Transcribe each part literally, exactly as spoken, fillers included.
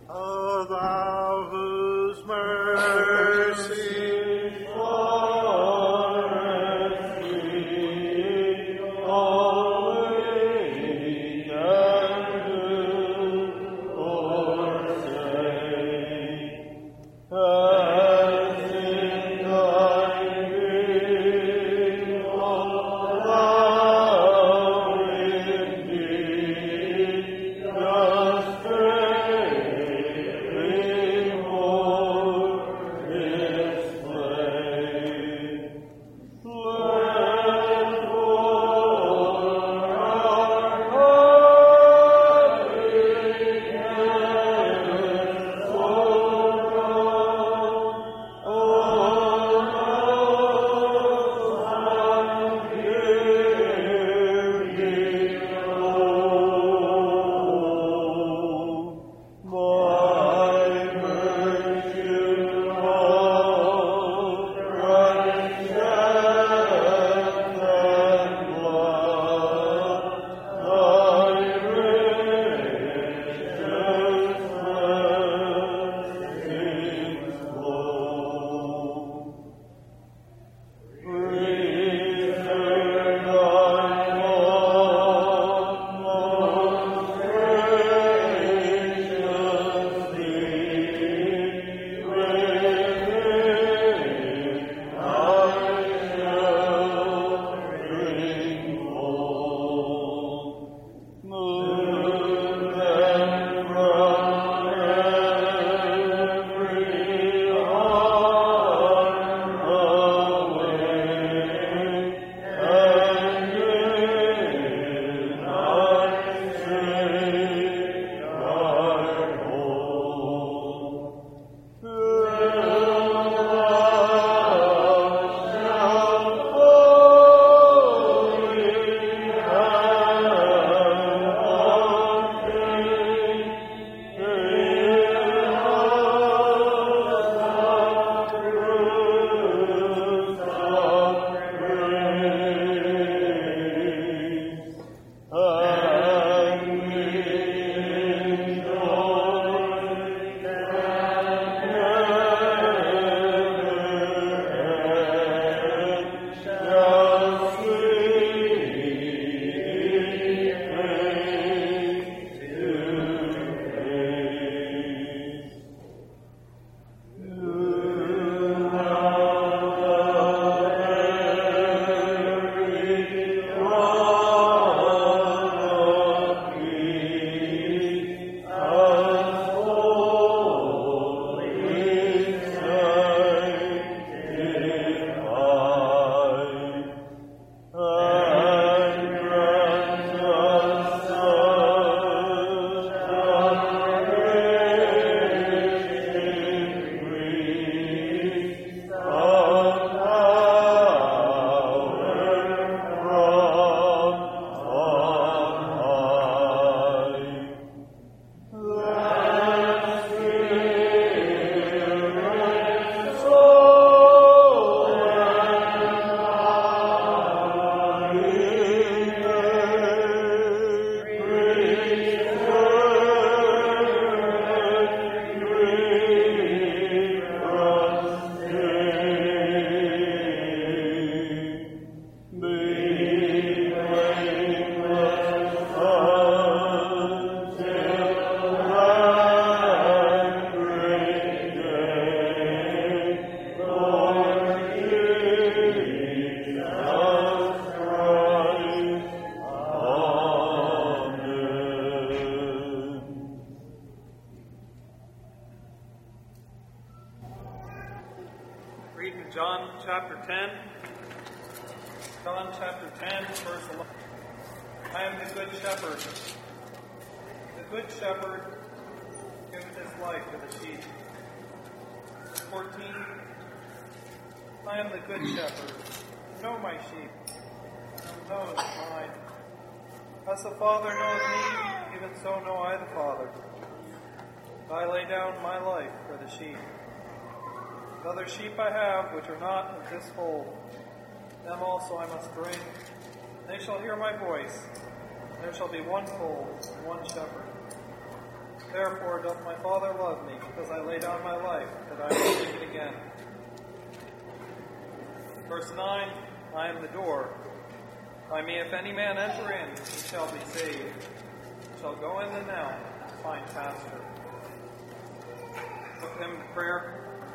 O thou whose mercy John chapter ten. John chapter ten, verse eleven. I am the good shepherd. The good shepherd giveth his life for the sheep. Verse fourteen. I am the good shepherd. Know my sheep, and knows mine. As the Father knows me, even so know I the Father. I lay down my life for the sheep. The other sheep I have, which are not of this fold, them also I must bring. They shall hear my voice. There shall be one fold and one shepherd. Therefore doth my Father love me, because I lay down my life, that I may take it again. Verse nine, I am the door. By me if any man enter in, he shall be saved. He shall go in and out, and find pasture. Put him to prayer.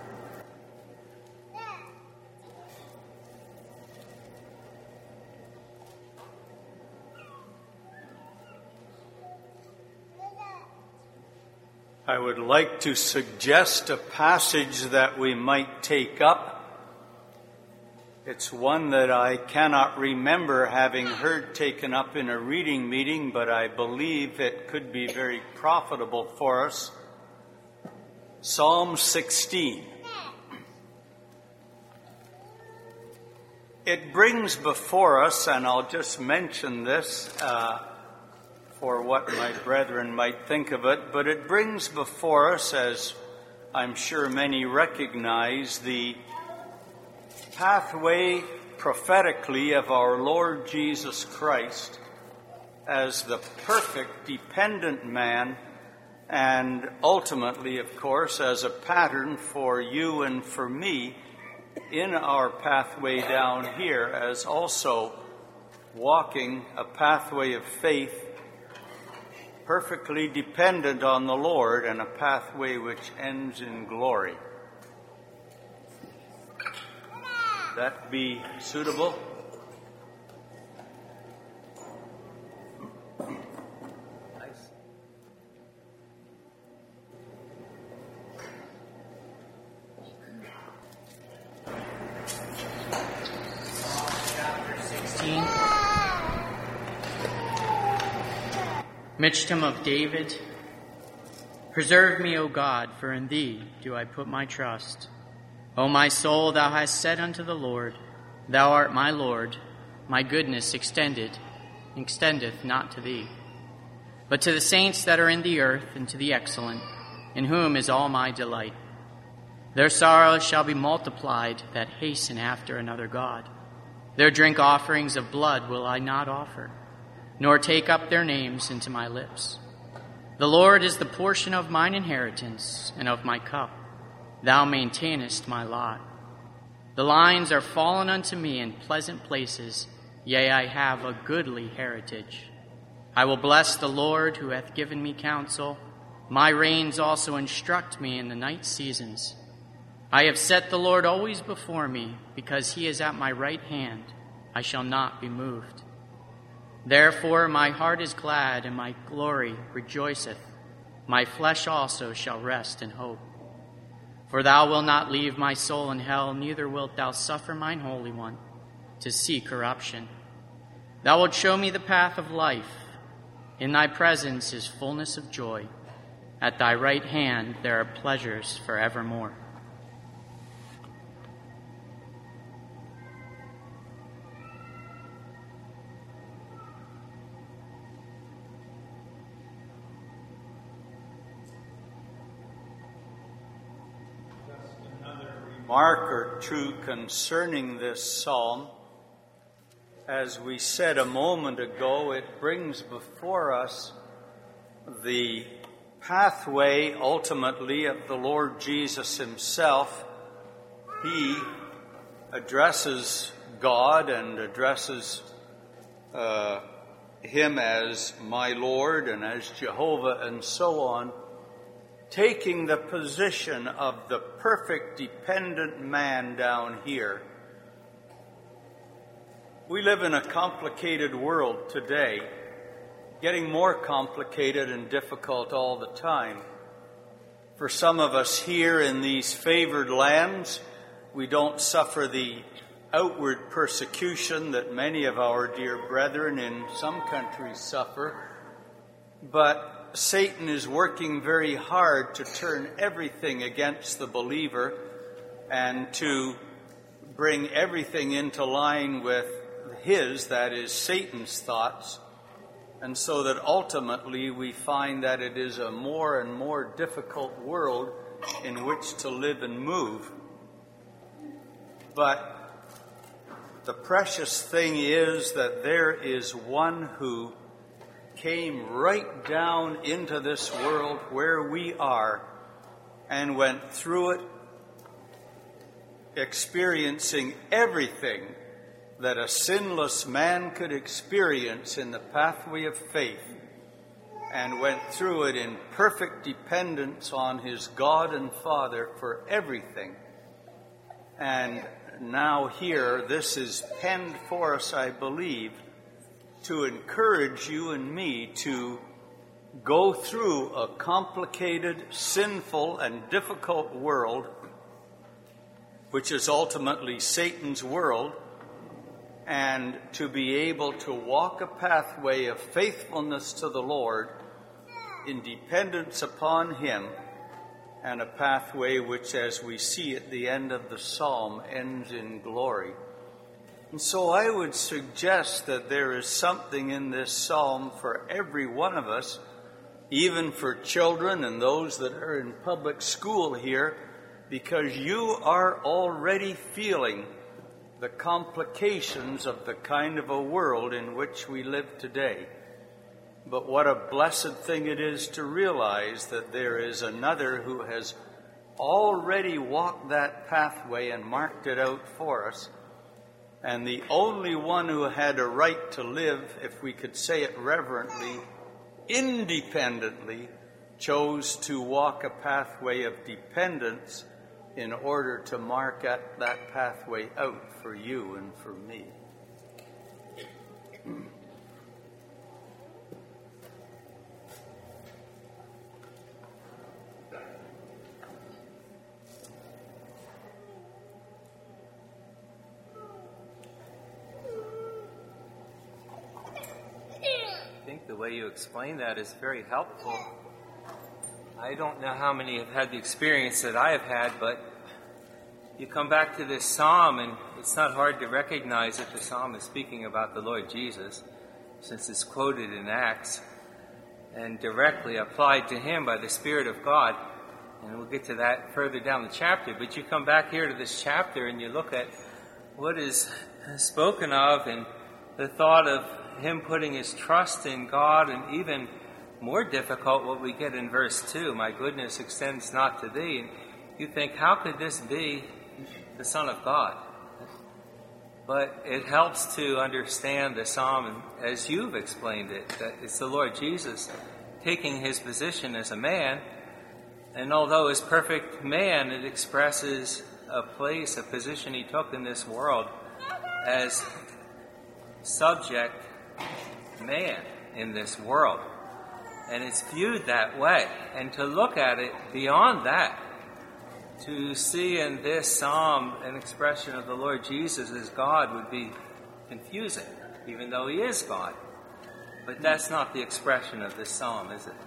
I would like to suggest a passage that we might take up. It's one that I cannot remember having heard taken up in a reading meeting, but I believe it could be very profitable for us. Psalm sixteen. It brings before us, and I'll just mention this, uh, for what my brethren might think of it, but it brings before us, as I'm sure many recognize, the pathway prophetically of our Lord Jesus Christ as the perfect dependent man, and ultimately, of course, as a pattern for you and for me in our pathway down here, as also walking a pathway of faith perfectly dependent on the Lord, and a pathway which ends in glory. That be suitable? Nice. Chapter sixteen. Michtam of David. Preserve me, O God, for in thee do I put my trust. O my soul, thou hast said unto the Lord, thou art my Lord, my goodness extended, extendeth not to thee, but to the saints that are in the earth, and to the excellent, in whom is all my delight. Their sorrows shall be multiplied that hasten after another God. Their drink offerings of blood will I not offer, nor take up their names into my lips. The Lord is the portion of mine inheritance and of my cup. Thou maintainest my lot. The lines are fallen unto me in pleasant places, yea, I have a goodly heritage. I will bless the Lord who hath given me counsel. My reins also instruct me in the night seasons. I have set the Lord always before me, because he is at my right hand. I shall not be moved. Therefore my heart is glad, and my glory rejoiceth. My flesh also shall rest in hope. For thou wilt not leave my soul in hell, neither wilt thou suffer mine Holy One to see corruption. Thou wilt show me the path of life. In thy presence is fullness of joy. At thy right hand there are pleasures forevermore. Remark or two concerning this psalm. As we said a moment ago, it brings before us the pathway ultimately of the Lord Jesus himself. He addresses God and addresses uh, him as my Lord and as Jehovah and so on, taking the position of the perfect dependent man down here. We live in a complicated world today, getting more complicated and difficult all the time. For some of us here in these favored lands, we don't suffer the outward persecution that many of our dear brethren in some countries suffer, but Satan is working very hard to turn everything against the believer and to bring everything into line with his, that is, Satan's thoughts, and so that ultimately we find that it is a more and more difficult world in which to live and move. But the precious thing is that there is one who came right down into this world where we are and went through it, experiencing everything that a sinless man could experience in the pathway of faith, and went through it in perfect dependence on his God and Father for everything. And now here, this is penned for us, I believe, to encourage you and me to go through a complicated, sinful, and difficult world, which is ultimately Satan's world, and to be able to walk a pathway of faithfulness to the Lord in dependence upon him, and a pathway which, as we see at the end of the psalm, ends in glory. And so I would suggest that there is something in this psalm for every one of us, even for children and those that are in public school here, because you are already feeling the complications of the kind of a world in which we live today. But what a blessed thing it is to realize that there is another who has already walked that pathway and marked it out for us. And the only one who had a right to live, if we could say it reverently, independently, chose to walk a pathway of dependence in order to mark at that pathway out for you and for me. I think the way you explain that is very helpful. I don't know how many have had the experience that I have had, but you come back to this psalm, and it's not hard to recognize that the psalm is speaking about the Lord Jesus, since it's quoted in Acts and directly applied to him by the Spirit of God. And we'll get to that further down the chapter. But you come back here to this chapter and you look at what is spoken of, and the thought of him putting his trust in God, and even more difficult what we get in verse two, my goodness extends not to thee. And you think, how could this be the Son of God? But it helps to understand the psalm as you've explained it, that it's the Lord Jesus taking his position as a man, and although as perfect man, it expresses a place, a position he took in this world as subject man in this world. And it's viewed that way. And to look at it beyond that, to see in this psalm an expression of the Lord Jesus as God would be confusing, even though he is God. But that's not the expression of this psalm, is it?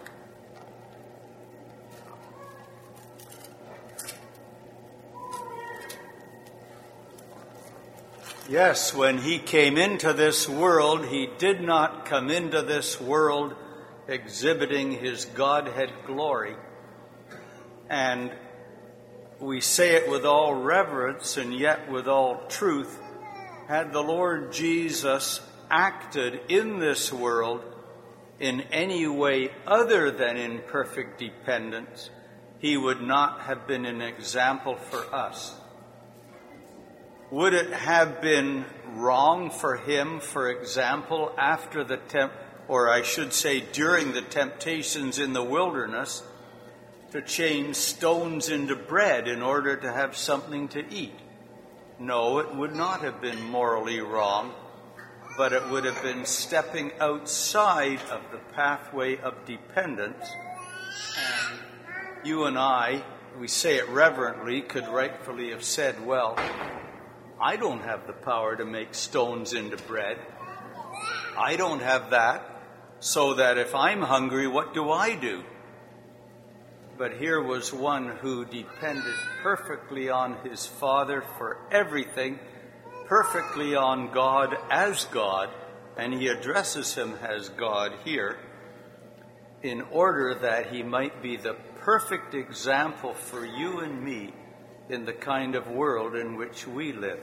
Yes, when he came into this world, he did not come into this world exhibiting his Godhead glory. And we say it with all reverence and yet with all truth. Had the Lord Jesus acted in this world in any way other than in perfect dependence, he would not have been an example for us. Would it have been wrong for him, for example, after the temp, or I should say during the temptations in the wilderness, to change stones into bread in order to have something to eat? No, it would not have been morally wrong, but it would have been stepping outside of the pathway of dependence. And you and I, we say it reverently, could rightfully have said, well, I don't have the power to make stones into bread. I don't have that, so that if I'm hungry, what do I do? But here was one who depended perfectly on his Father for everything, perfectly on God as God, and he addresses him as God here, in order that he might be the perfect example for you and me in the kind of world in which we live.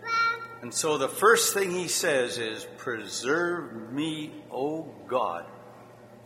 And so the first thing he says is, preserve me, O God.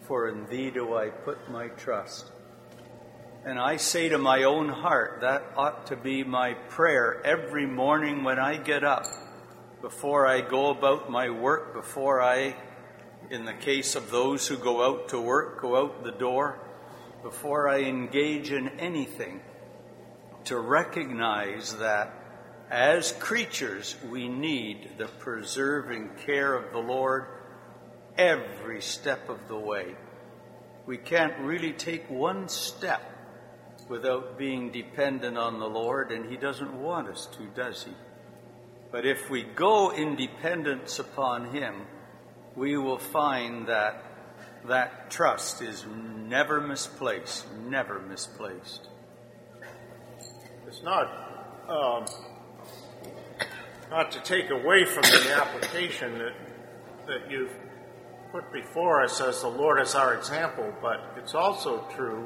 for in thee do I put my trust. And I say to my own heart, that ought to be my prayer every morning when I get up, before I go about my work, before I, in the case of those who go out to work, go out the door, before I engage in anything, to recognize that as creatures we need the preserving care of the Lord every step of the way. We can't really take one step without being dependent on the Lord, and he doesn't want us to, does he? But if we go in dependence upon him, we will find that that trust is never misplaced, never misplaced. It's not, um, not to take away from the application that, that you've put before us as the Lord as our example, but it's also true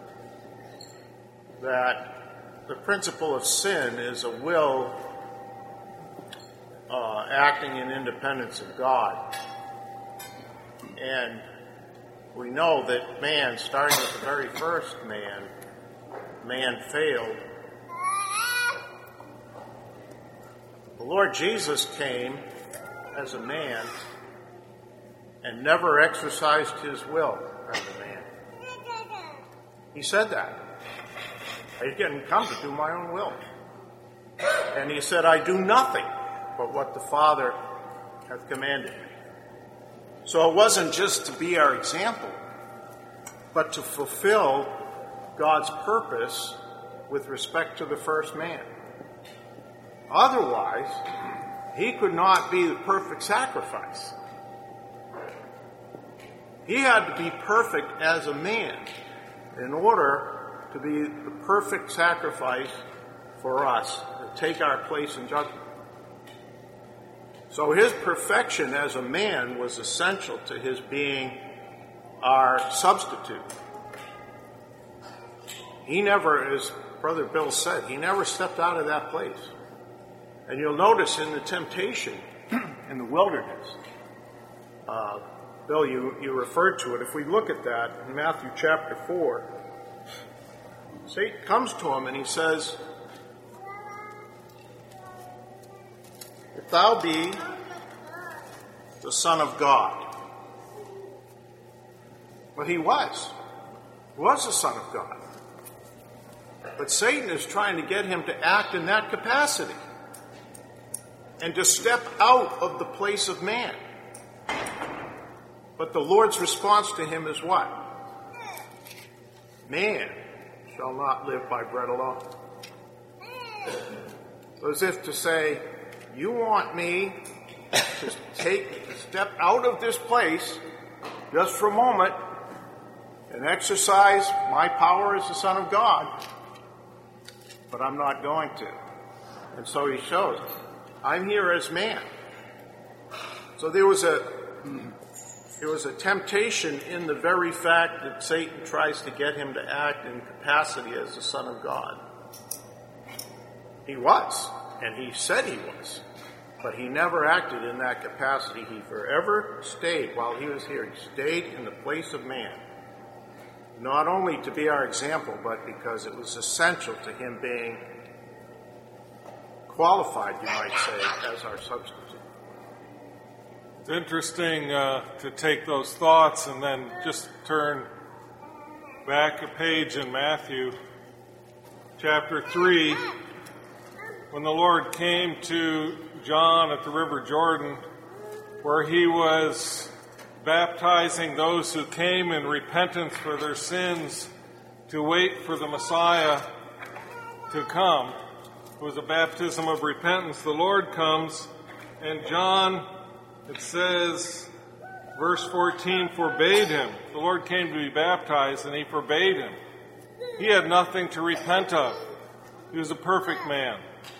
that the principle of sin is a will uh, acting in independence of God. And we know that man, starting with the very first man, man failed. The Lord Jesus came as a man and never exercised his will as a man. He said that. I didn't come to do my own will. And he said, I do nothing but what the Father hath commanded me. So it wasn't just to be our example, but to fulfill God's purpose with respect to the first man. Otherwise, he could not be the perfect sacrifice. He had to be perfect as a man in order to be the perfect sacrifice for us, to take our place in judgment. So his perfection as a man was essential to his being our substitute. He never, as Brother Bill said, he never stepped out of that place. And you'll notice in the temptation in the wilderness, uh, Bill, you, you referred to it. If we look at that in Matthew chapter four, Satan comes to him and he says, if thou be the Son of God. But he was. He was the Son of God. But Satan is trying to get him to act in that capacity and to step out of the place of man. But the Lord's response to him is what? Man shall not live by bread alone. As if to say, you want me to take a step out of this place just for a moment and exercise my power as the Son of God, but I'm not going to. And so he shows, I'm here as man. So there was a there was a temptation in the very fact that Satan tries to get him to act in capacity as the Son of God. He was, and he said he was, but he never acted in that capacity. He forever stayed, while he was here, he stayed in the place of man. Not only to be our example, but because it was essential to him being qualified, you might say, as our substitute. It's interesting uh, to take those thoughts and then just turn back a page in Matthew chapter three. When the Lord came to John at the River Jordan, where he was baptizing those who came in repentance for their sins to wait for the Messiah to come. It was a baptism of repentance. The Lord comes, and John, it says, verse fourteen, forbade him. The Lord came to be baptized, and he forbade him. He had nothing to repent of. He was a perfect man.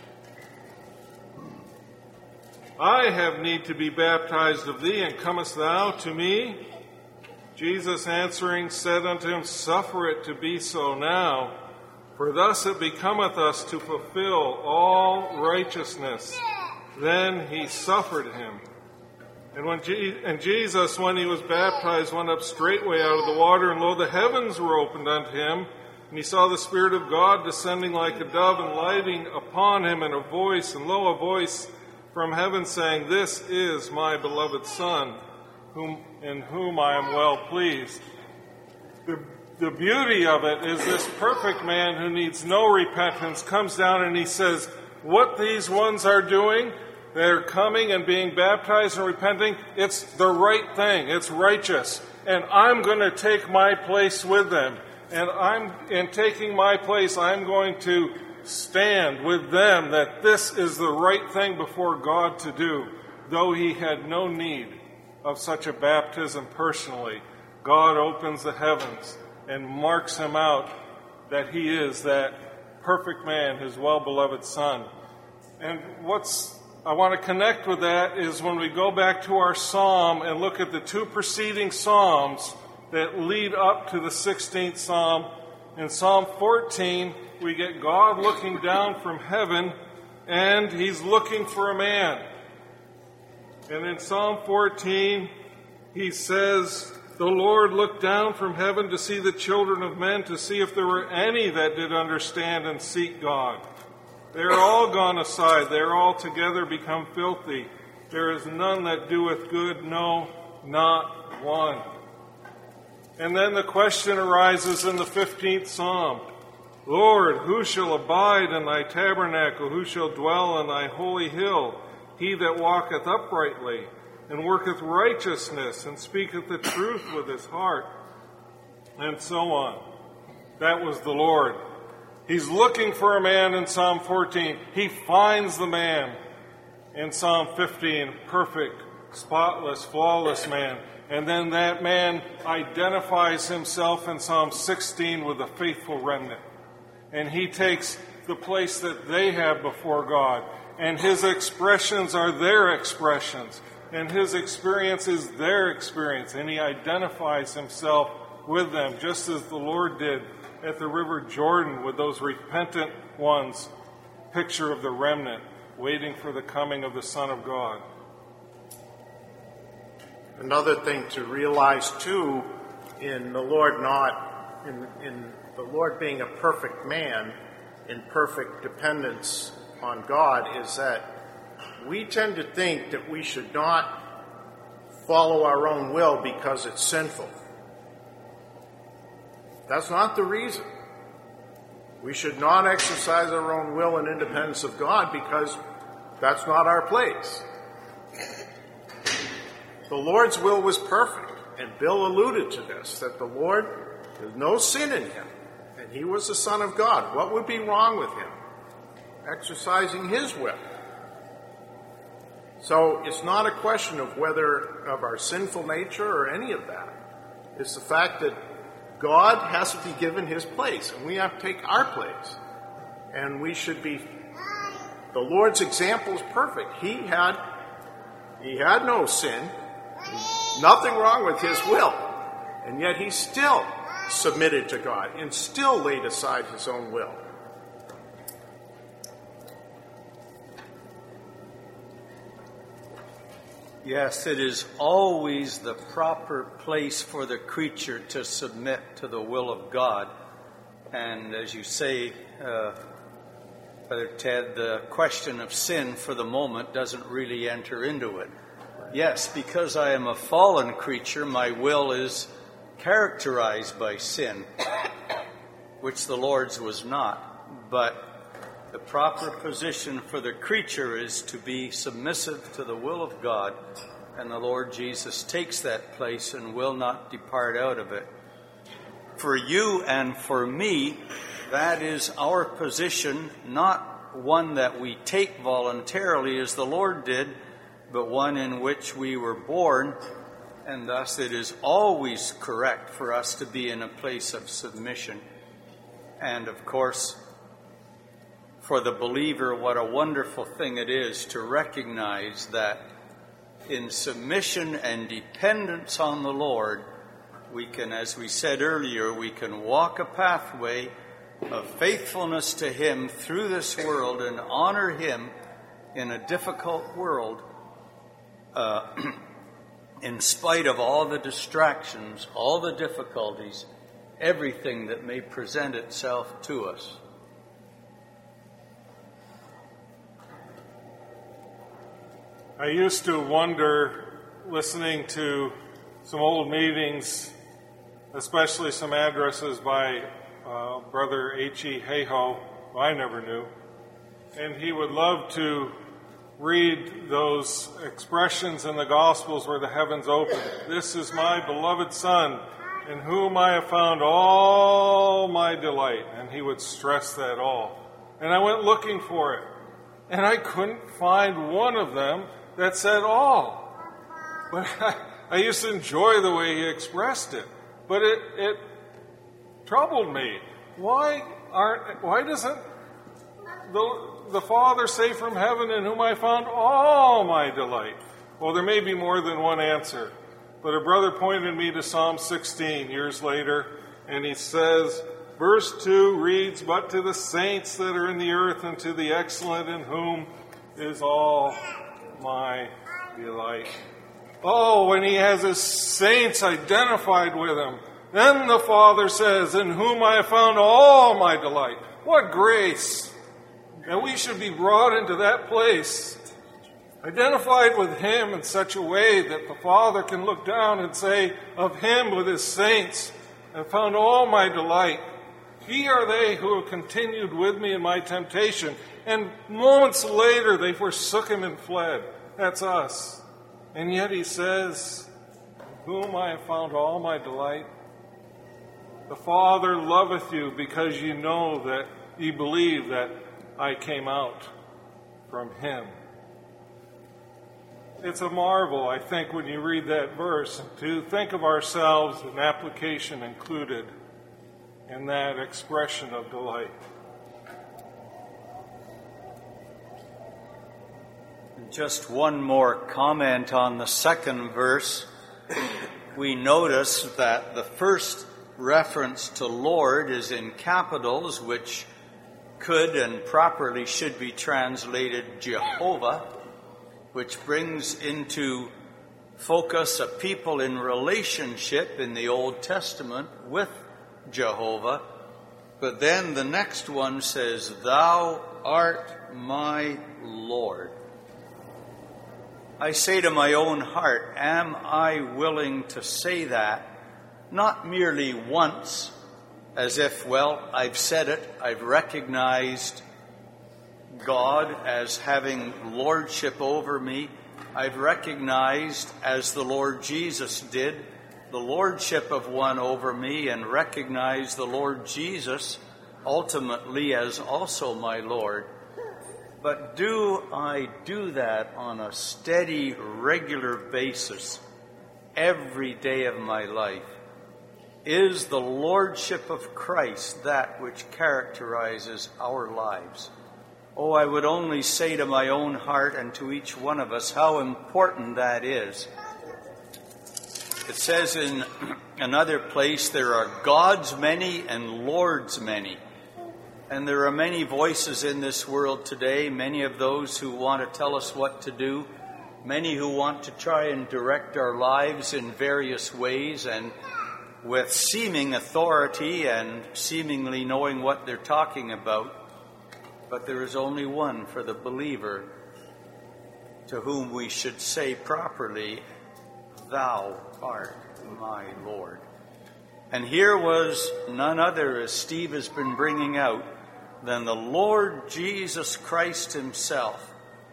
I have need to be baptized of thee, and comest thou to me? Jesus answering said unto him, suffer it to be so now, for thus it becometh us to fulfill all righteousness. Then he suffered him. And when Je- and Jesus, when he was baptized, went up straightway out of the water, and lo, the heavens were opened unto him, and he saw the Spirit of God descending like a dove and lighting upon him, and a voice, and lo, a voice from heaven saying, This is my beloved Son, whom in whom I am well pleased. The, the beauty of it is this perfect man who needs no repentance comes down and he says, what these ones are doing, they're coming and being baptized and repenting, it's the right thing, it's righteous. And I'm going to take my place with them. And I'm in taking my place, I'm going to stand with them that this is the right thing before God to do. Though he had no need of such a baptism personally, God opens the heavens and marks him out that he is that perfect man, his well-beloved Son. And what's I want to connect with that is when we go back to our psalm and look at the two preceding psalms that lead up to the sixteenth psalm. In Psalm fourteen, we get God looking down from heaven, and he's looking for a man. And in Psalm fourteen, he says, The Lord looked down from heaven to see the children of men, to see if there were any that did understand and seek God. They are all gone aside. They are all together become filthy. There is none that doeth good, no, not one. And then the question arises in the fifteenth Psalm. Lord, who shall abide in thy tabernacle? Who shall dwell in thy holy hill? He that walketh uprightly, and worketh righteousness, and speaketh the truth with his heart. And so on. That was the Lord. He's looking for a man in Psalm fourteen. He finds the man in Psalm fifteen, perfect, spotless, flawless man. And then that man identifies himself in Psalm sixteen with a faithful remnant. And he takes the place that they have before God. And his expressions are their expressions. And his experience is their experience. And he identifies himself with them, just as the Lord did at the River Jordan with those repentant ones, picture of the remnant waiting for the coming of the Son of God. Another thing to realize too, in the Lord not in, in the Lord being a perfect man in perfect dependence on God, is that we tend to think that we should not follow our own will because it's sinful. That's not the reason. We should not exercise our own will in independence of God because that's not our place. The Lord's will was perfect, and Bill alluded to this, that the Lord, there's no sin in him, and he was the Son of God. What would be wrong with him? Exercising his will. So it's not a question of whether, of our sinful nature or any of that. It's the fact that God has to be given his place, and we have to take our place. And we should be, the Lord's example is perfect. He had, he had no sin, nothing wrong with his will, and yet he still submitted to God and still laid aside his own will. Yes, it is always the proper place for the creature to submit to the will of God. And as you say, uh, Brother Ted, the question of sin for the moment doesn't really enter into it. Yes, because I am a fallen creature, my will is characterized by sin, which the Lord's was not. But the proper position for the creature is to be submissive to the will of God, and the Lord Jesus takes that place and will not depart out of it. For you and for me, that is our position, not one that we take voluntarily as the Lord did, but one in which we were born, and thus it is always correct for us to be in a place of submission. And of course, for the believer, what a wonderful thing it is to recognize that in submission and dependence on the Lord, we can, as we said earlier, we can walk a pathway of faithfulness to him through this world and honor him in a difficult world, uh, in spite of all the distractions, all the difficulties, everything that may present itself to us. I used to wonder, listening to some old meetings, especially some addresses by uh, Brother H E Hayhoe, who I never knew, and he would love to read those expressions in the Gospels where the heavens open. This is my beloved Son, in whom I have found all my delight. And he would stress that all. And I went looking for it, and I couldn't find one of them that said all. But I, I used to enjoy the way he expressed it. But it, it troubled me. Why aren't? Why doesn't the the Father say from heaven, in whom I found all my delight? Well, there may be more than one answer. But a brother pointed me to Psalm sixteen years later, and he says, verse two reads, "But to the saints that are in the earth, and to the excellent, in whom is all my delight." Oh, when he has his saints identified with him, then the Father says, "In whom I have found all my delight." What grace! And we should be brought into that place, identified with him in such a way that the Father can look down and say of him with his saints, "I found all my delight. Ye are they who have continued with me in my temptation." And moments later they forsook him and fled. That's us. And yet he says, "Whom I have found all my delight." The Father loveth you because you know that you believe that I came out from him. It's a marvel, I think, when you read that verse, to think of ourselves, an application included in that expression of delight. Just one more comment on the second verse. We notice that the first reference to Lord is in capitals, which could and properly should be translated Jehovah, which brings into focus a people in relationship in the Old Testament with Jehovah. But then the next one says, "Thou art my Lord." I say to my own heart, am I willing to say that, not merely once, as if, well, I've said it, I've recognized God as having lordship over me. I've recognized, as the Lord Jesus did, the lordship of one over me, and recognized the Lord Jesus ultimately as also my Lord. But do I do that on a steady, regular basis every day of my life? Is the lordship of Christ that which characterizes our lives? Oh, I would only say to my own heart and to each one of us how important that is. It says in another place, there are gods many and lords many. And there are many voices in this world today, many of those who want to tell us what to do, many who want to try and direct our lives in various ways and with seeming authority and seemingly knowing what they're talking about. But there is only one for the believer to whom we should say properly, "Thou art my Lord." And here was none other, as Steve has been bringing out, than the Lord Jesus Christ himself.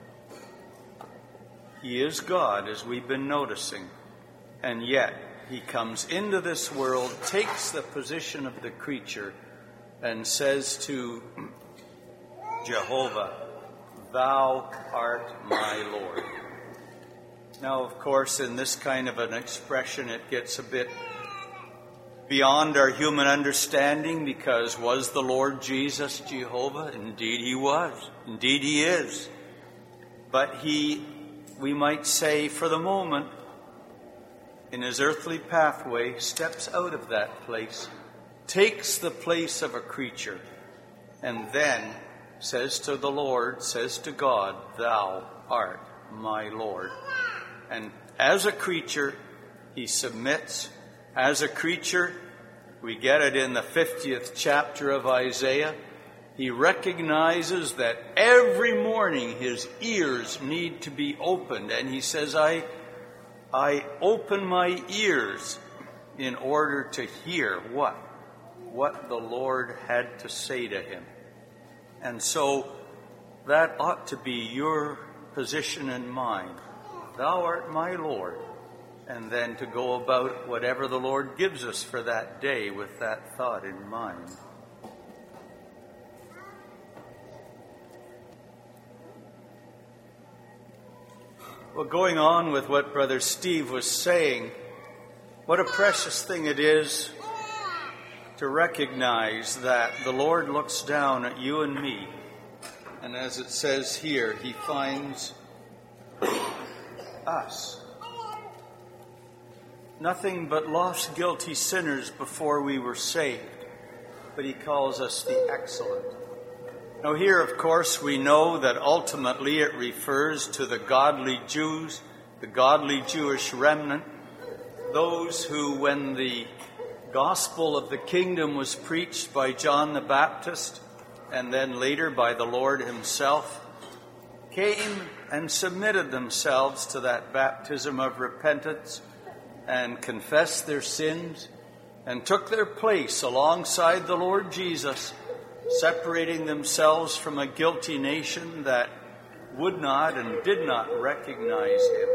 He is God, as we've been noticing, and yet he comes into this world, takes the position of the creature, and says to Jehovah, "Thou art my Lord." Now, of course, in this kind of an expression, it gets a bit beyond our human understanding, because was the Lord Jesus Jehovah? Indeed he was. Indeed he is. But he, we might say for the moment, in his earthly pathway, steps out of that place, takes the place of a creature, and then says to the Lord, says to God, "Thou art my Lord." And as a creature, he submits. As a creature, we get it in the fiftieth chapter of Isaiah. He recognizes that every morning his ears need to be opened. And he says, I, I open my ears in order to hear what? What the Lord had to say to him. And so that ought to be your position and mine. Thou art my Lord. And then to go about whatever the Lord gives us for that day with that thought in mind. Well, going on with what Brother Steve was saying, what a precious thing it is to recognize that the Lord looks down at you and me, and as it says here, he finds us. Nothing but lost, guilty sinners before we were saved, but he calls us the excellent. Now here, of course, we know that ultimately it refers to the godly Jews, the godly Jewish remnant, those who, when the gospel of the kingdom was preached by John the Baptist, and then later by the Lord himself, came and submitted themselves to that baptism of repentance and confessed their sins and took their place alongside the Lord Jesus, separating themselves from a guilty nation that would not and did not recognize him.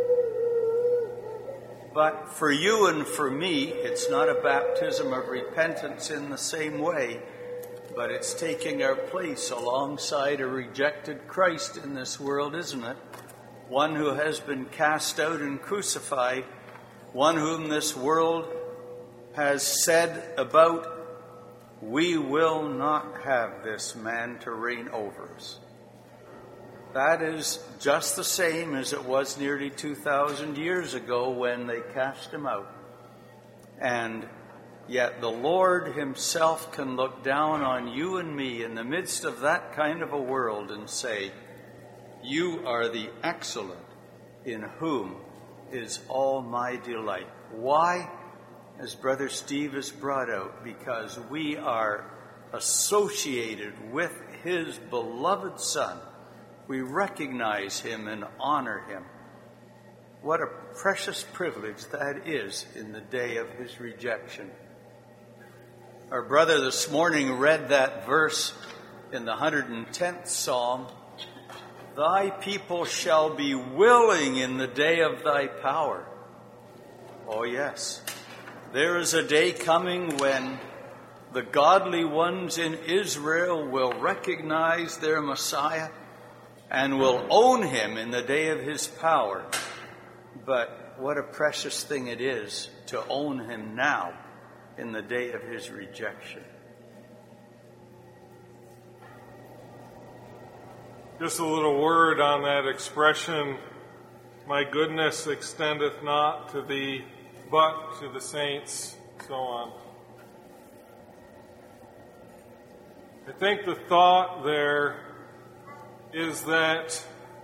But for you and for me, it's not a baptism of repentance in the same way, but it's taking our place alongside a rejected Christ in this world, isn't it? One who has been cast out and crucified, one whom this world has said about, we will not have this man to reign over us. That is just the same as it was nearly two thousand years ago when they cast him out. And yet the Lord himself can look down on you and me in the midst of that kind of a world and say, you are the excellent, in whom is all my delight. Why? As Brother Steve has brought out, because we are associated with his beloved Son. We recognize him and honor him. What a precious privilege that is in the day of his rejection. Our brother this morning read that verse in the one hundred tenth Psalm. Thy people shall be willing in the day of thy power. Oh yes, there is a day coming when the godly ones in Israel will recognize their Messiah and will own him in the day of his power. But what a precious thing it is to own him now in the day of his rejection. Just a little word on that expression, my goodness extendeth not to thee, but to the saints, so on. I think the thought there is that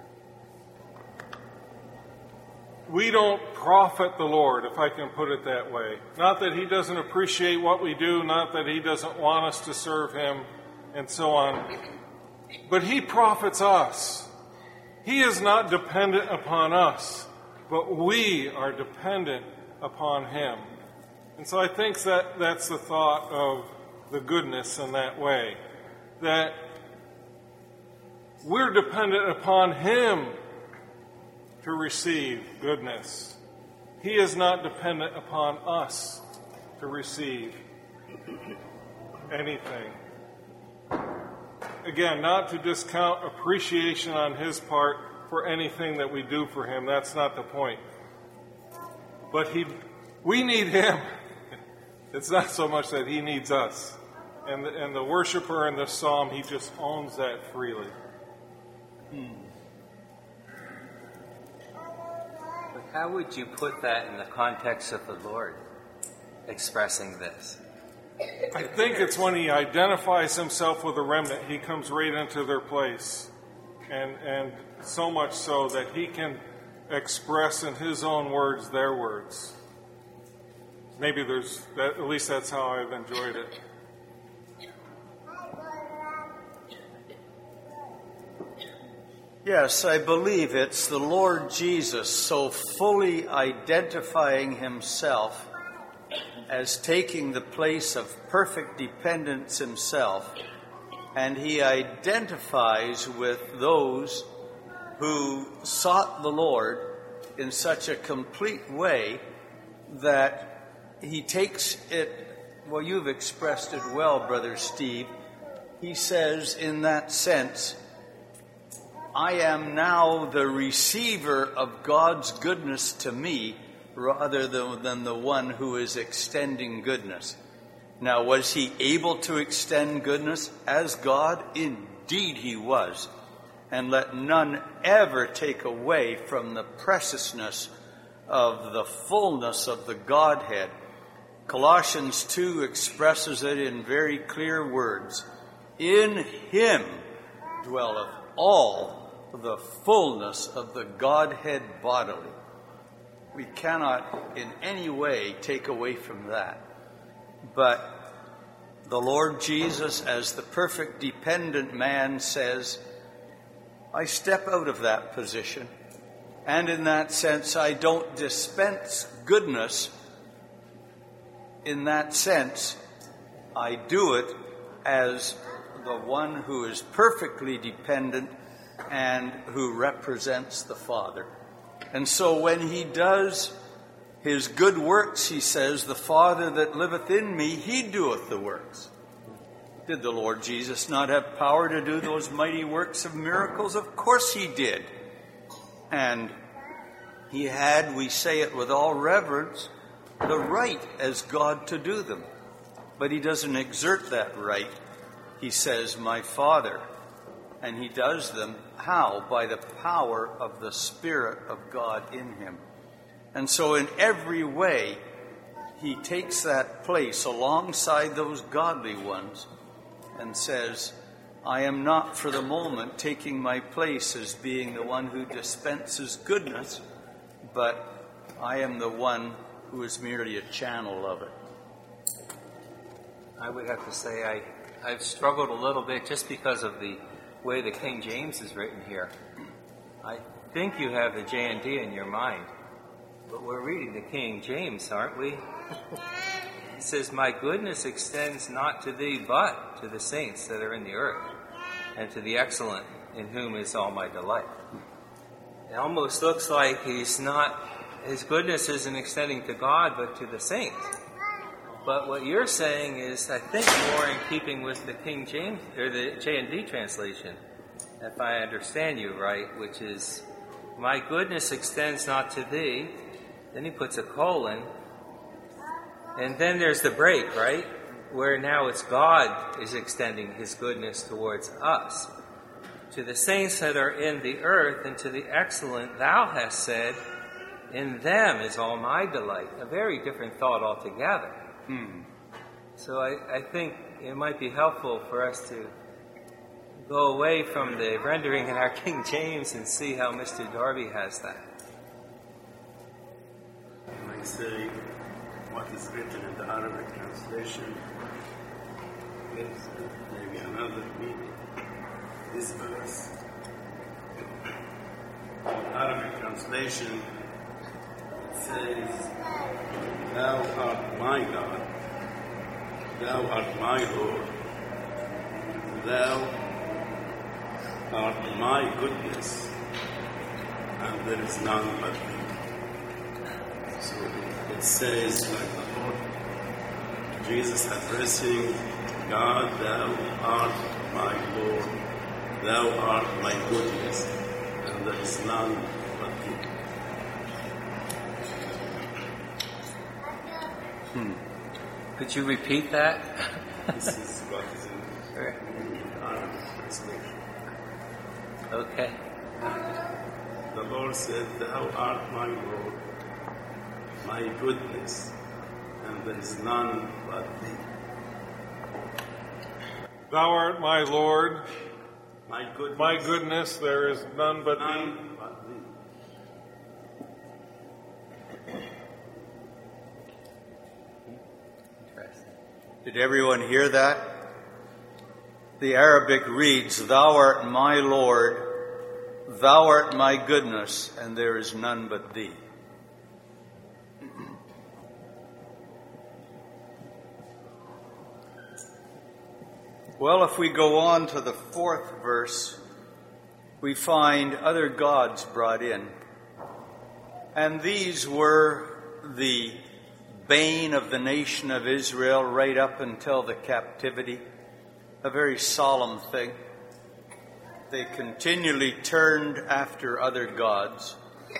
we don't profit the Lord, if I can put it that way. Not that he doesn't appreciate what we do, not that he doesn't want us to serve him, and so on. But he profits us. He is not dependent upon us, but we are dependent upon him. And so I think that that's the thought of the goodness in that way. That we're dependent upon him to receive goodness. He is not dependent upon us to receive anything. Again, not to discount appreciation on his part for anything that we do for him. That's not the point. But he, we need him. It's not so much that he needs us. And the, and the worshiper in this psalm, he just owns that freely. Hmm. But how would you put that in the context of the Lord expressing this? I think it's when he identifies himself with a remnant, he comes right into their place. And and so much so that he can express in his own words their words. Maybe there's, that, at least that's how I've enjoyed it. Yes, I believe it's the Lord Jesus so fully identifying himself as taking the place of perfect dependence himself, and he identifies with those who sought the Lord in such a complete way that he takes it, well, you've expressed it well, Brother Steve. He says in that sense, I am now the receiver of God's goodness to me rather than the one who is extending goodness. Now, was he able to extend goodness as God? Indeed he was. And let none ever take away from the preciousness of the fullness of the Godhead. Colossians two expresses it in very clear words. In him dwelleth all the fullness of the Godhead bodily. We cannot in any way take away from that. But the Lord Jesus, as the perfect dependent man, says, I step out of that position. And in that sense, I don't dispense goodness. In that sense, I do it as the one who is perfectly dependent and who represents the Father. And so when he does his good works, he says, the Father that liveth in me, he doeth the works. Did the Lord Jesus not have power to do those mighty works of miracles? Of course he did. And he had, we say it with all reverence, the right as God to do them. But he doesn't exert that right. He says, my Father. And he does them, how? By the power of the Spirit of God in him. And so in every way, he takes that place alongside those godly ones and says, I am not for the moment taking my place as being the one who dispenses goodness, but I am the one who is merely a channel of it. I would have to say I, I've struggled a little bit just because of the way the King James is written here. I think you have the J and D in your mind, but we're reading the King James, aren't we? It says, my goodness extends not to thee, but to the saints that are in the earth, and to the excellent, in whom is all my delight. It almost looks like he's not, his goodness isn't extending to God, but to the saints. But what you're saying is, I think, more in keeping with the King James, or the J and D translation, if I understand you right, which is, my goodness extends not to thee, then he puts a colon, and then there's the break, right? Where now it's God is extending his goodness towards us. To the saints that are in the earth, and to the excellent, thou hast said, in them is all my delight. A very different thought altogether. Hmm. So I, I think it might be helpful for us to go away from the rendering in our King James and see how Mister Darby has that. When I say what is written in the Arabic translation, is maybe another meaning. This verse, in the Arabic translation, says, thou art my God, thou art my Lord, thou art my goodness, and there is none but thee. So it says, like the Lord Jesus addressing God, thou art my Lord, thou art my goodness, and there is none but thee. Hmm. Could you repeat that? This is what is in the Arabic translation. Okay. The Lord said, thou art my Lord, my goodness, and there is none but thee. Thou art my Lord, my goodness, my goodness, there is none but none thee. but thee. Did everyone hear that? The Arabic reads, "Thou art my Lord, thou art my goodness, and there is none but thee." Well, if we go on to the fourth verse, we find other gods brought in. And these were the bane of the nation of Israel right up until the captivity. A very solemn thing. They continually turned after other gods.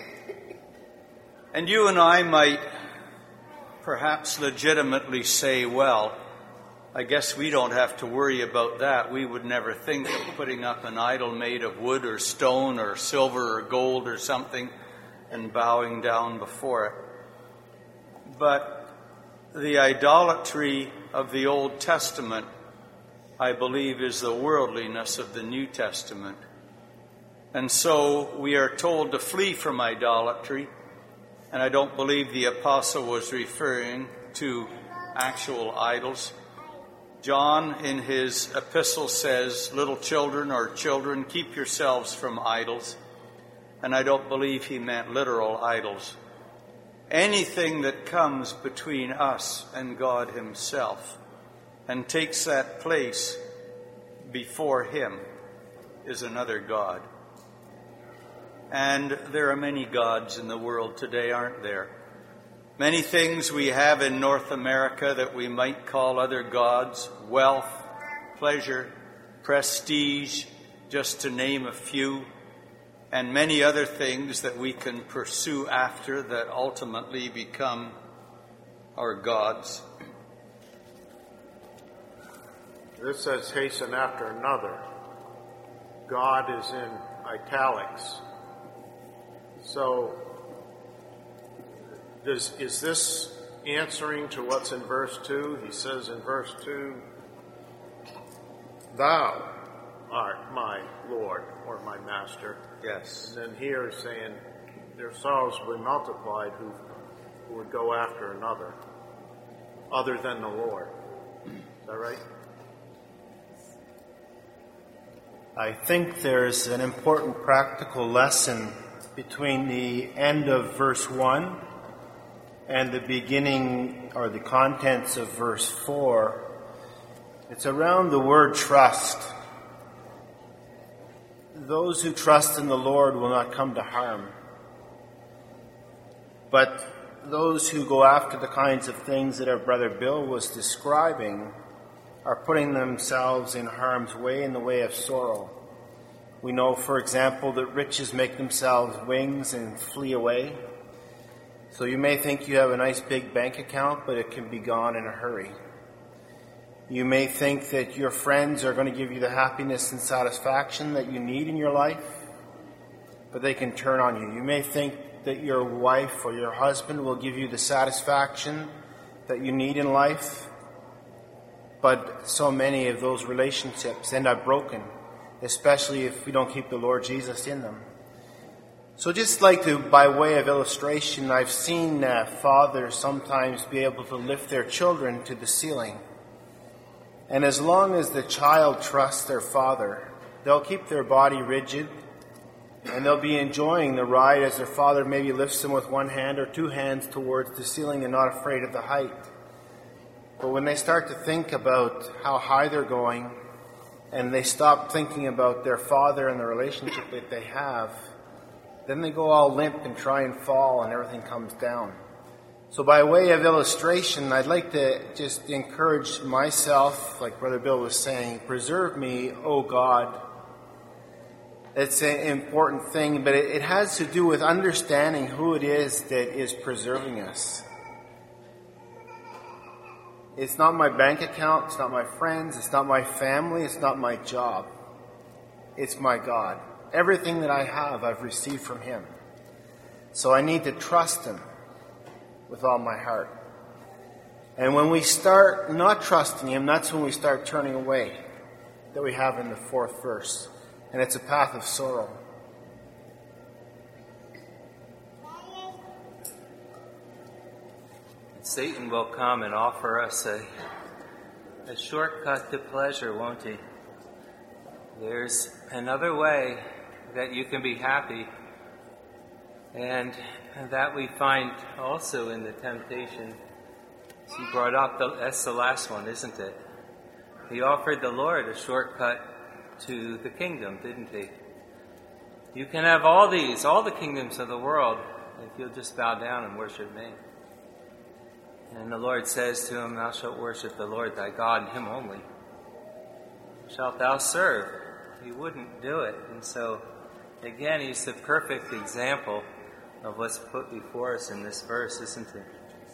And you and I might perhaps legitimately say, well, I guess we don't have to worry about that. We would never think of putting up an idol made of wood or stone or silver or gold or something and bowing down before it. But the idolatry of the Old Testament, I believe, is the worldliness of the New Testament. And so we are told to flee from idolatry. And I don't believe the apostle was referring to actual idols. John, in his epistle, says, "Little children or children, keep yourselves from idols." And I don't believe he meant literal idols. Anything that comes between us and God himself and takes that place before him is another god. And there are many gods in the world today, aren't there? Many things we have in North America that we might call other gods: wealth, pleasure, prestige, just to name a few, and many other things that we can pursue after that ultimately become our gods. This says hasten after another. God is in italics. So, does, is this answering to what's in verse two? He says in verse two, "Thou art my Lord," or my master. Yes. And then here saying, their sorrows will be multiplied who, who would go after another, other than the Lord. Is that right? I think there's an important practical lesson between the end of verse one and the beginning or the contents of verse four. It's around the word trust. Those who trust in the Lord will not come to harm. But those who go after the kinds of things that our brother Bill was describing are putting themselves in harm's way, in the way of sorrow. We know, for example, that riches make themselves wings and flee away. So you may think you have a nice big bank account, but it can be gone in a hurry. You may think that your friends are going to give you the happiness and satisfaction that you need in your life, but they can turn on you. You may think that your wife or your husband will give you the satisfaction that you need in life, but so many of those relationships end up broken, especially if we don't keep the Lord Jesus in them. So just like to, by way of illustration, I've seen uh, fathers sometimes be able to lift their children to the ceiling. And as long as the child trusts their father, they'll keep their body rigid, and they'll be enjoying the ride as their father maybe lifts them with one hand or two hands towards the ceiling and not afraid of the height. But when they start to think about how high they're going, and they stop thinking about their father and the relationship that they have, then they go all limp and try and fall, and everything comes down. So by way of illustration, I'd like to just encourage myself, like Brother Bill was saying, preserve me, O God. It's an important thing, but it has to do with understanding who it is that is preserving us. It's not my bank account, it's not my friends, it's not my family, it's not my job. It's my God. Everything that I have, I've received from Him. So I need to trust Him with all my heart. And when we start not trusting Him, that's when we start turning away, that we have in the fourth verse. And it's a path of sorrow. Satan will come and offer us a a shortcut to pleasure, won't he? There's another way that you can be happy, and that we find also in the temptation. As you brought up, the, that's the last one, isn't it? He offered the Lord a shortcut to the kingdom, didn't he? You can have all these, all the kingdoms of the world, if you'll just bow down and worship me. And the Lord says to him, thou shalt worship the Lord thy God, and him only shalt thou serve. He wouldn't do it. And so, again, he's the perfect example of what's put before us in this verse, isn't it?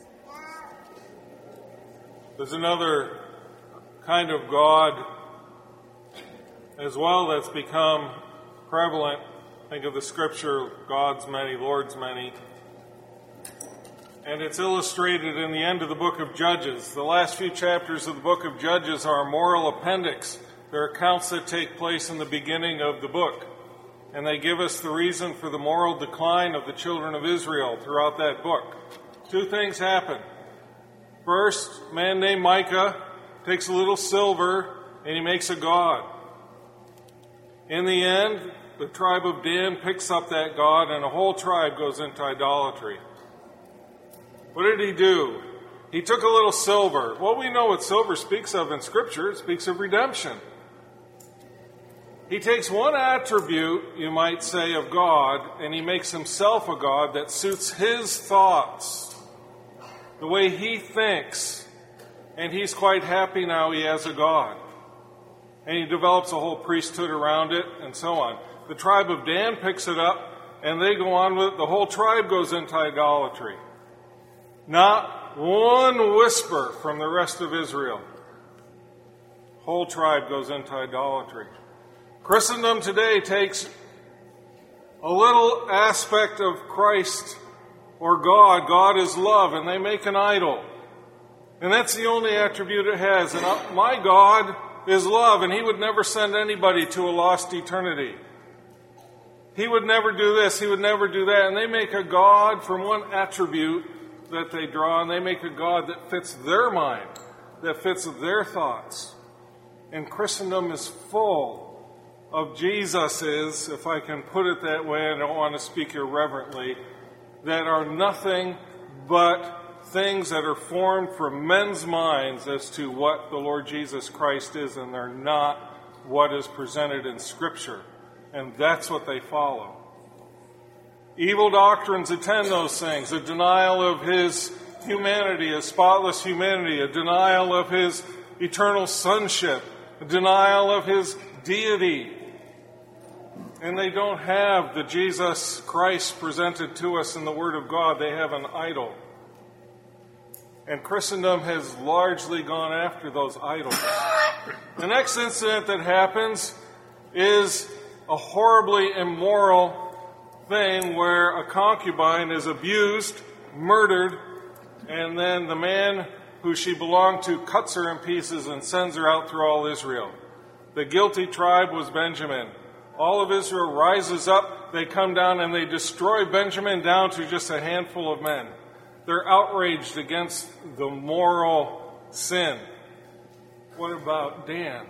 There's another kind of God as well that's become prevalent. Think of the scripture, God's many, Lord's many. And it's illustrated in the end of the book of Judges. The last few chapters of the book of Judges are a moral appendix. They're accounts that take place in the beginning of the book. And they give us the reason for the moral decline of the children of Israel throughout that book. Two things happen. First, a man named Micah takes a little silver and he makes a god. In the end, the tribe of Dan picks up that god and a whole tribe goes into idolatry. What did he do? He took a little silver. Well, we know what silver speaks of in Scripture. It speaks of redemption. He takes one attribute, you might say, of God, and he makes himself a god that suits his thoughts, the way he thinks. And he's quite happy now he has a god. And he develops a whole priesthood around it, and so on. The tribe of Dan picks it up, and they go on with it. The whole tribe goes into idolatry. Not one whisper from the rest of Israel. Whole tribe goes into idolatry. Christendom today takes a little aspect of Christ or God. God is love, and they make an idol. And that's the only attribute it has. And my God is love, and he would never send anybody to a lost eternity. He would never do this, he would never do that. And they make a God from one attribute that they draw, and they make a God that fits their mind, that fits their thoughts. And Christendom is full of Jesuses, if I can put it that way, I don't want to speak irreverently, that are nothing but things that are formed from men's minds as to what the Lord Jesus Christ is, and they're not what is presented in Scripture. And that's what they follow. Evil doctrines attend those things. A denial of his humanity, a spotless humanity, a denial of his eternal sonship, a denial of his deity. And they don't have the Jesus Christ presented to us in the Word of God. They have an idol. And Christendom has largely gone after those idols. The next incident that happens is a horribly immoral thing where a concubine is abused, murdered, and then the man who she belonged to cuts her in pieces and sends her out through all Israel. The guilty tribe was Benjamin. All of Israel rises up, they come down, and they destroy Benjamin down to just a handful of men. They're outraged against the moral sin. What about Dan?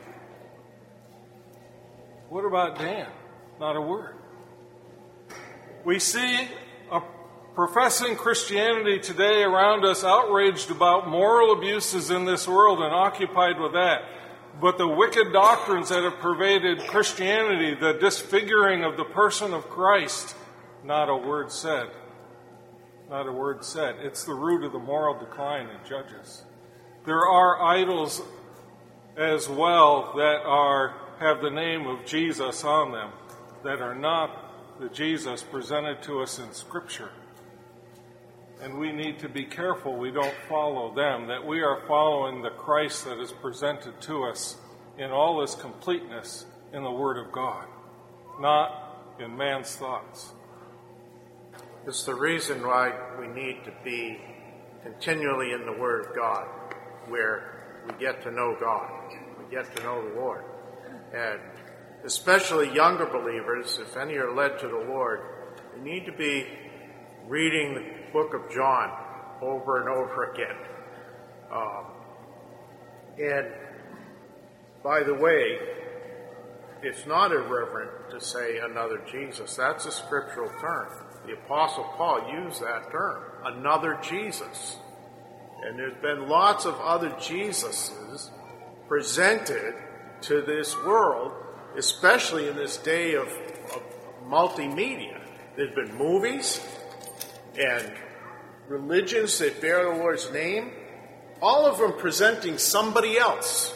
What about Dan? Not a word. We see a professing Christianity today around us outraged about moral abuses in this world and occupied with that. But the wicked doctrines that have pervaded Christianity, the disfiguring of the person of Christ, not a word said. Not a word said. It's the root of the moral decline in Judges. There are idols as well that are have the name of Jesus on them, that are not the Jesus presented to us in Scripture. And we need to be careful we don't follow them, that we are following the Christ that is presented to us in all his completeness in the Word of God, not in man's thoughts. It's the reason why we need to be continually in the Word of God, where we get to know God, we get to know the Lord. And especially younger believers, if any are led to the Lord, you need to be reading the book of John over and over again. Um, And by the way, it's not irreverent to say another Jesus. That's a scriptural term. The Apostle Paul used that term, another Jesus. And there's been lots of other Jesuses presented to this world, especially in this day of, of multimedia. There's been movies and religions that bear the Lord's name, all of them presenting somebody else.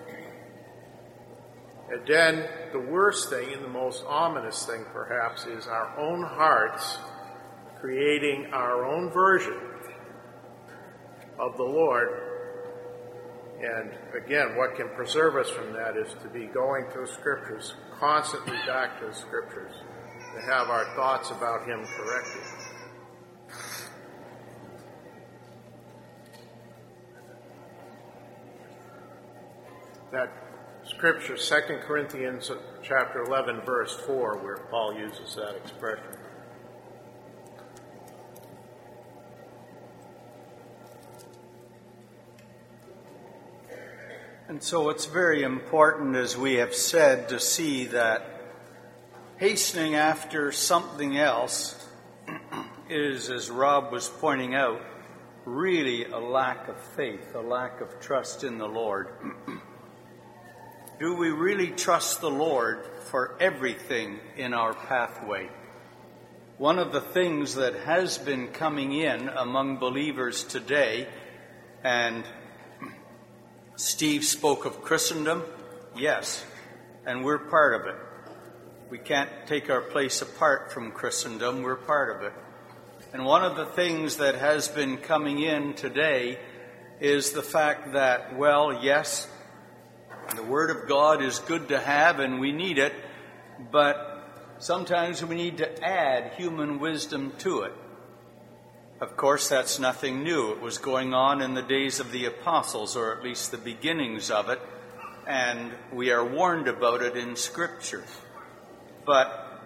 And then the worst thing and the most ominous thing, perhaps, is our own hearts creating our own version of the Lord. And again, what can preserve us from that is to be going to the Scriptures, constantly back to the Scriptures, to have our thoughts about Him corrected. That scripture, Second Corinthians chapter eleven, verse four, where Paul uses that expression. And so it's very important, as we have said, to see that hastening after something else is, as Rob was pointing out, really a lack of faith, a lack of trust in the Lord. Do we really trust the Lord for everything in our pathway? One of the things that has been coming in among believers today, and Steve spoke of Christendom, yes, and we're part of it. We can't take our place apart from Christendom, we're part of it. And one of the things that has been coming in today is the fact that, well, yes, the Word of God is good to have and we need it, but sometimes we need to add human wisdom to it. Of course, that's nothing new. It was going on in the days of the apostles, or at least the beginnings of it, and we are warned about it in Scripture. But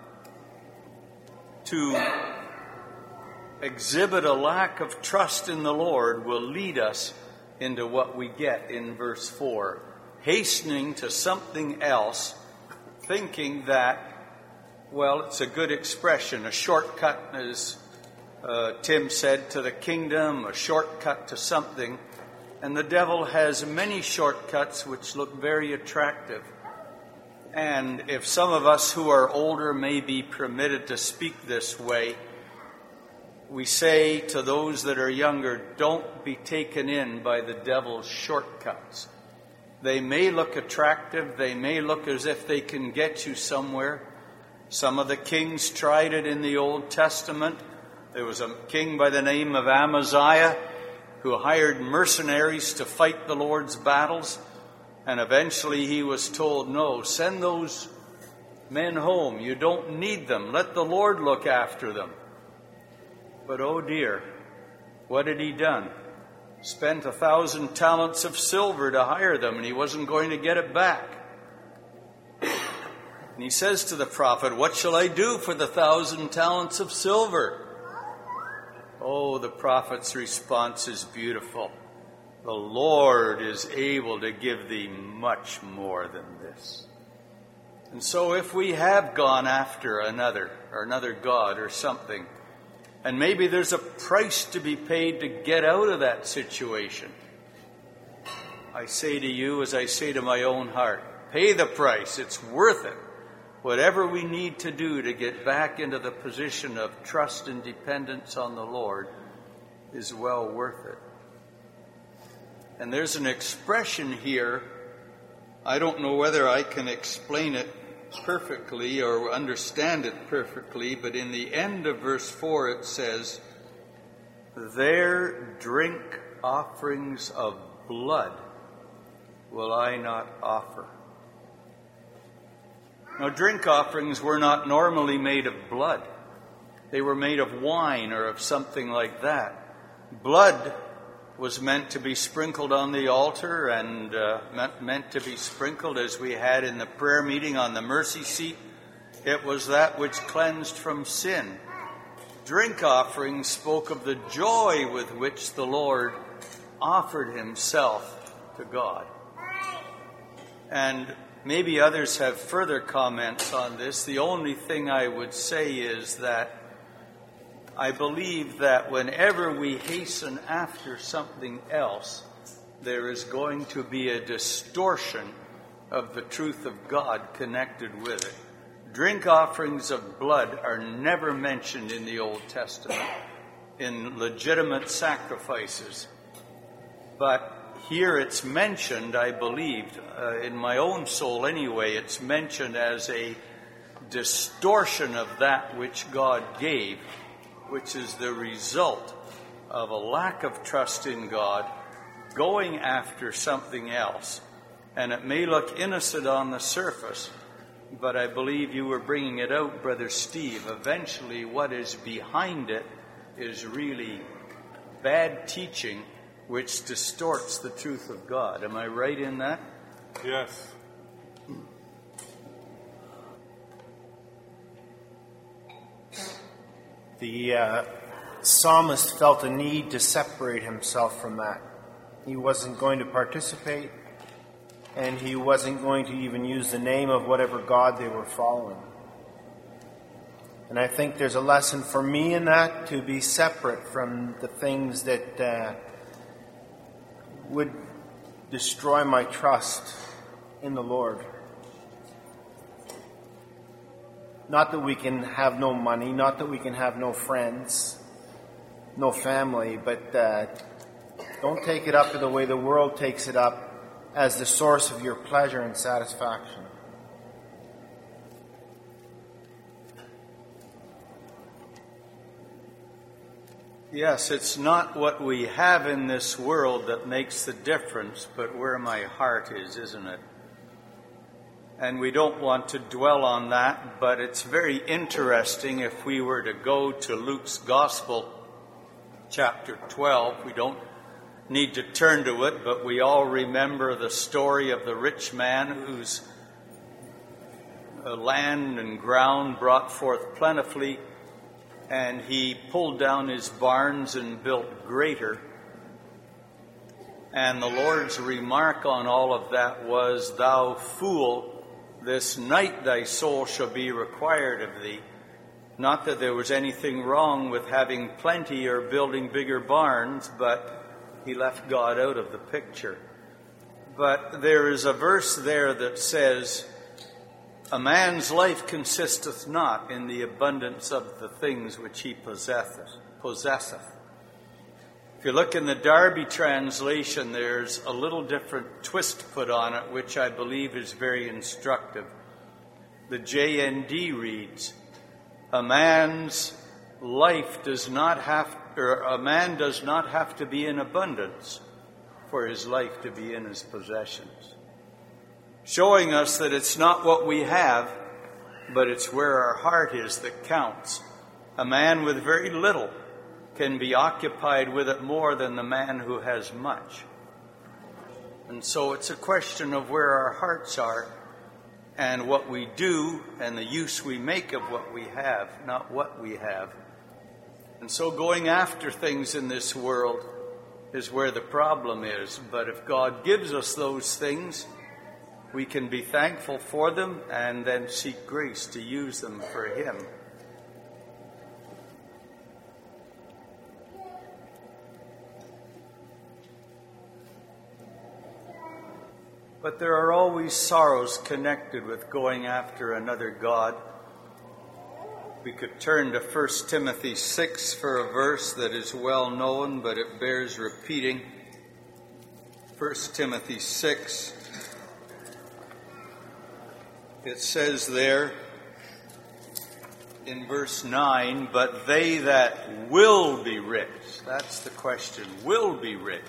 to exhibit a lack of trust in the Lord will lead us into what we get in verse four. Hastening to something else, thinking that, well, it's a good expression, a shortcut, as uh, Tim said, to the kingdom, a shortcut to something. And the devil has many shortcuts which look very attractive. And if some of us who are older may be permitted to speak this way, we say to those that are younger, don't be taken in by the devil's shortcuts. They may look attractive. They may look as if they can get you somewhere. Some of the kings tried it in the Old Testament. There was a king by the name of Amaziah who hired mercenaries to fight the Lord's battles. And eventually he was told, no, send those men home. You don't need them. Let the Lord look after them. But oh dear, what had he done? Spent a thousand talents of silver to hire them, and he wasn't going to get it back. And he says to the prophet, what shall I do for the thousand talents of silver? Oh, the prophet's response is beautiful. The Lord is able to give thee much more than this. And so if we have gone after another, or another god or something, and maybe there's a price to be paid to get out of that situation, I say to you, as I say to my own heart, pay the price. It's worth it. Whatever we need to do to get back into the position of trust and dependence on the Lord is well worth it. And there's an expression here, I don't know whether I can explain it perfectly or understand it perfectly, but in the end of verse four it says, their drink offerings of blood will I not offer. Now, drink offerings were not normally made of blood. They were made of wine or of something like that. Blood was meant to be sprinkled on the altar and uh, meant, meant to be sprinkled, as we had in the prayer meeting on the mercy seat. It was that which cleansed from sin. Drink offerings spoke of the joy with which the Lord offered himself to God. And maybe others have further comments on this. The only thing I would say is that I believe that whenever we hasten after something else, there is going to be a distortion of the truth of God connected with it. Drink offerings of blood are never mentioned in the Old Testament in legitimate sacrifices. But here it's mentioned, I believe, uh, in my own soul anyway, it's mentioned as a distortion of that which God gave, which is the result of a lack of trust in God, going after something else. And it may look innocent on the surface, but I believe you were bringing it out, Brother Steve. Eventually, what is behind it is really bad teaching, which distorts the truth of God. Am I right in that? Yes. The uh, psalmist felt a need to separate himself from that. He wasn't going to participate, and he wasn't going to even use the name of whatever God they were following. And I think there's a lesson for me in that, to be separate from the things that uh, would destroy my trust in the Lord. Not that we can have no money, not that we can have no friends, no family, but uh, don't take it up the way the world takes it up, as the source of your pleasure and satisfaction. Yes, it's not what we have in this world that makes the difference, but where my heart is, isn't it? And we don't want to dwell on that, but it's very interesting if we were to go to Luke's Gospel, chapter twelve. We don't need to turn to it, but we all remember the story of the rich man whose land and ground brought forth plentifully, and he pulled down his barns and built greater. And the Lord's remark on all of that was, "Thou fool, this night thy soul shall be required of thee." Not that there was anything wrong with having plenty or building bigger barns, but he left God out of the picture. But there is a verse there that says, "A man's life consisteth not in the abundance of the things which he possesseth." possesseth. If you look in the Darby translation, there's a little different twist put on it, which I believe is very instructive. The J N D reads, "A man's life does not have, or a man does not have to be in abundance for his life to be in his possessions." Showing us that it's not what we have, but it's where our heart is that counts. A man with very little can be occupied with it more than the man who has much. And so it's a question of where our hearts are and what we do and the use we make of what we have, not what we have. And so going after things in this world is where the problem is. But if God gives us those things, we can be thankful for them and then seek grace to use them for Him. But there are always sorrows connected with going after another god. We could turn to First Timothy six for a verse that is well known, but it bears repeating. First Timothy six. It says there in verse nine, "But they that will be rich," that's the question, will be rich,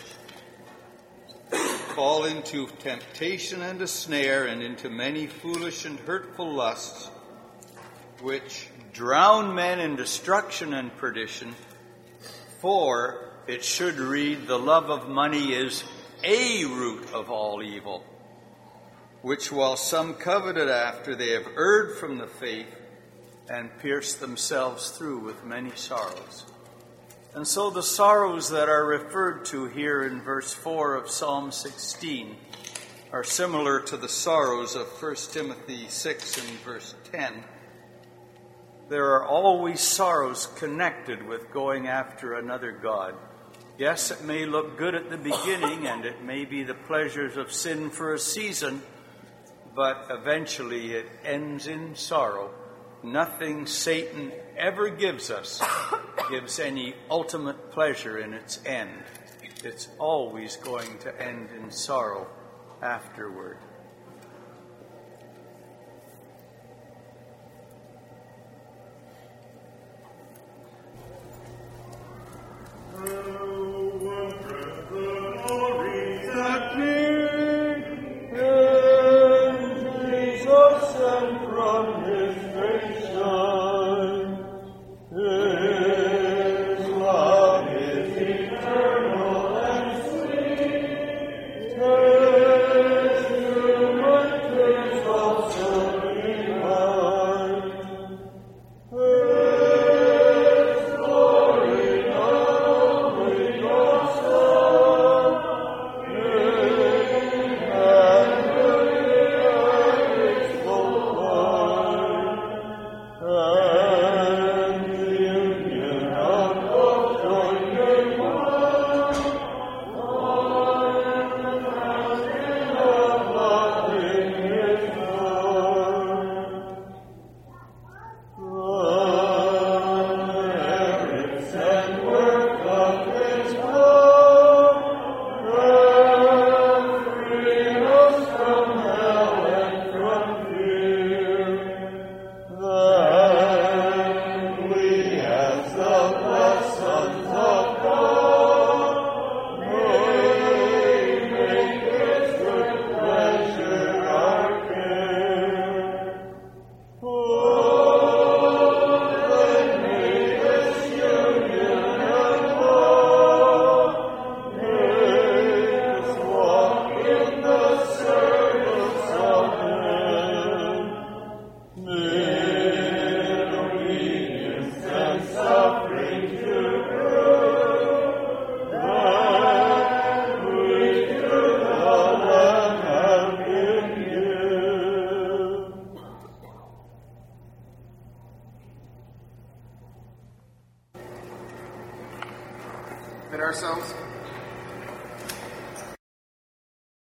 "fall into temptation and a snare, and into many foolish and hurtful lusts, which drown men in destruction and perdition. For it should read, the love of money is a root of all evil, which while some coveted after, they have erred from the faith and pierced themselves through with many sorrows." And so the sorrows that are referred to here in verse four of Psalm sixteen are similar to the sorrows of First Timothy six and verse ten. There are always sorrows connected with going after another god. Yes, it may look good at the beginning, and it may be the pleasures of sin for a season, but eventually it ends in sorrow. Nothing Satan ever gives us gives any ultimate pleasure in its end. It's always going to end in sorrow afterward. Ourselves.